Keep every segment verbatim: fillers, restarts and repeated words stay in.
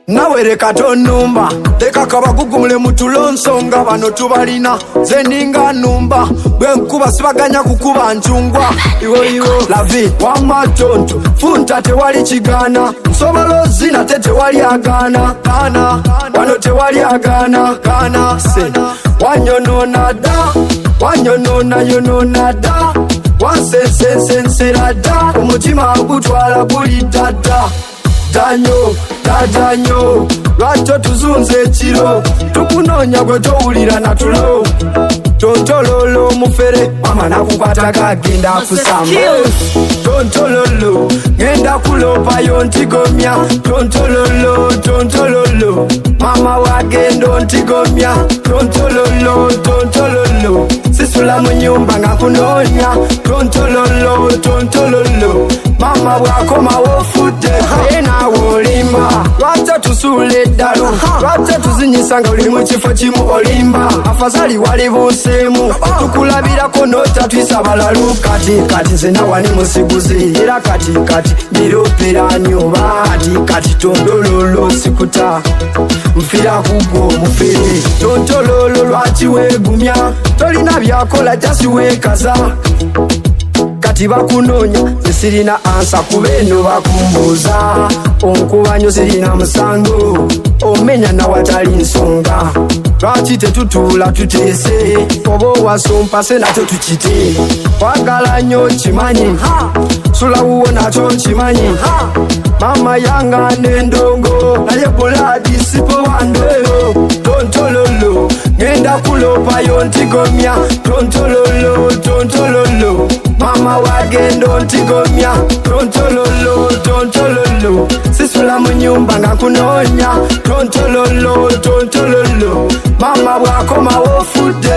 nawe leka tonumba leka kabagugumule mutulonsonga bano tubalina zeninga numba bwenkuba sibaganya kukuba ncungwa iwo iwo lavi wamatonto funta tewali kigana nsobola ozina te tewali agana kana wano tewali agana kana se wanyonona da wanyonona yonona da wansensensensera da omutima gutwala guli dada danyo dadanyo lwakyo tuzunze ekiro tukunoonya gwe towulira natulo tontololo mufere mama nakukwata kagenda kusamba tontololo ngenda kulopayo ntigomya tontololo tontololo mama wagendo ntigomya tontololo tontololo sisula mu nyumba nga kunoonya tontololo tontololo mama bwakoma wofudde naye naawe olimba lwakyo tusuula eddalo lwakyo tuzinyisa nga oli mu kifo kimu olimba afazali wali buuseemu tukulabirako notatwisa balalu kati kati zena wali musiguzi era kati kati biroperanyoba kati kati tondololo sikuta nfira kugwo mufere tontololo lwaki weegumya tolina byakola jasi weekaza kati bakunoonya zisirina ansa kubeeno bakumbuuza onkubanyo zirina musango omenya nawatali nsonga lwaki tetutuula tuteese oba owasompase nakyo tukite wagala nnyo kimanyi sulawuwo nakyo kimanyi mama yanga n'endongo naye buladi sipo wandeyo tontololo ngenda kulopayo ntigomya tontololo tontololo mama wagendo ntigomya tontololo tontololo sisula mu nyumba nga kunoonya tontololo tontololo mama bwakoma wofudde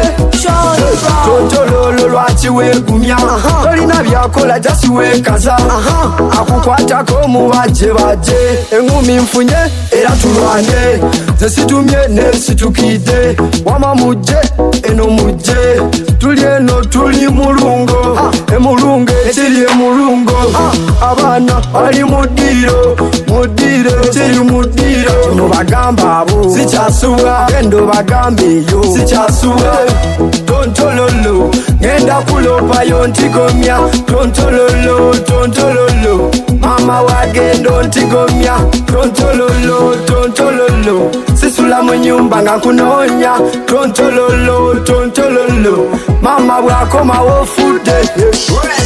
tontololo lwaki weegumya tolina byakola jasi weekaza akukwatako mubajje bajje engumi nfunye era tulwane zesitumye nesitukidde wama mujje eno mujje tuli eno tuli mulungo emulungo ekiri emulungo abaana bali muddiiro muddiiro ekiri muddiiro no bagamba abo sikyasuwa endo bagambe eyo sikyasuwa tontololo ngenda kulopayo ntigomya tontololo tontololo mama wagendo ntigomya tontololo tontololo sisula mu nyumba nga kunoonya tontololo tontololo mama bwakoma wofudde